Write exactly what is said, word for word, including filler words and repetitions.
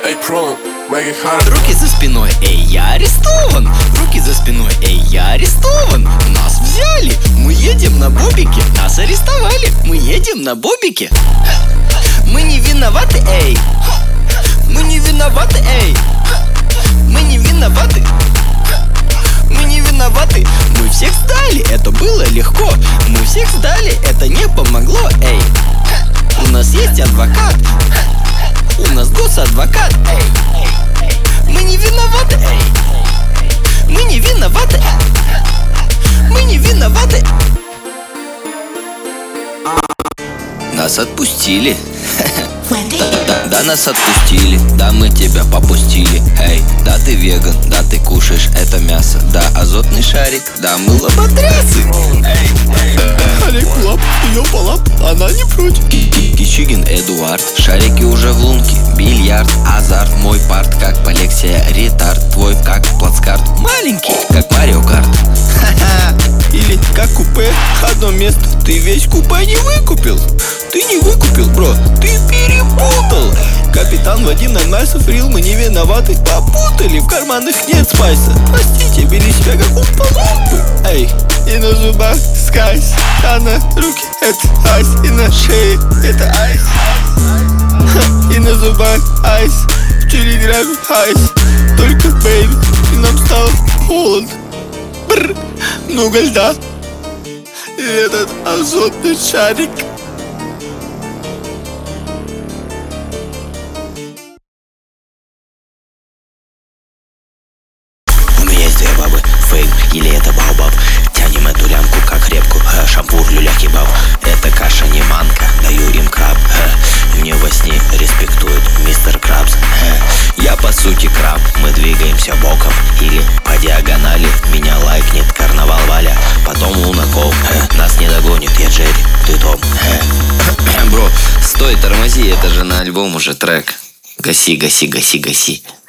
Эй, про, make it hard. Руки за спиной, эй, я арестован. Руки за спиной, эй, я арестован. Нас взяли, мы едем на бобике. Нас арестовали, мы едем на бобике. Мы не виноваты, эй. Мы не виноваты, эй. Мы не виноваты. Мы не виноваты. Мы всех сдали, это было легко. Мы всех сдали, это не помогло, эй. У нас есть адвокат. У нас госадвокат, эй. Мы не виноваты, эй. Мы не виноваты. Мы не виноваты. Нас отпустили. Да, да, да, нас отпустили, да, мы тебя попустили. Эй, да, ты веган, да, ты кушаешь это мясо. Да, азотный шарик, да, мы лоботрясы. Эй, эй, Олег Лап, ее полап, она не против. Кичигин Эдуард, шарики уже в лунке. Бильярд, азарт, мой парт, как Полексия, ретард. Твой как плацкарт, маленький, как Марио Карт. Ха-ха. Или как купе, одно место, ты весь купе не выкупил. Ты не выкупил, бро, ты перепутал. Капитан Вадим Наймасов, рил, мы не виноваты. Попутали, в карманах нет спайса. Простите, бери себя как умпа-лумпы. Эй, и на зубах скайс, а на руке это айс, и на шее это айс. Ха, и на зубах айс, в телеграме айс. Только бэйби, и нам стало холодно. Бррр, много льда. И этот азотный шарик. У меня есть две бабы, фейк или это баобаб. Тянем эту лямку как репку, ха, шампур, люля-кебаб. Это каша не манка, даю им краб, ха. Мне во сне респектует мистер Крабс, ха. Я по сути краб, мы двигаемся боком или по диагонали. Меня лайкнет карнавал Валя, потом Лунаков, ха. Нас не догонит, я Джерри, ты Том, ха. Бро, стой, тормози, это же на альбом уже трек. Гаси, гаси, гаси, гаси.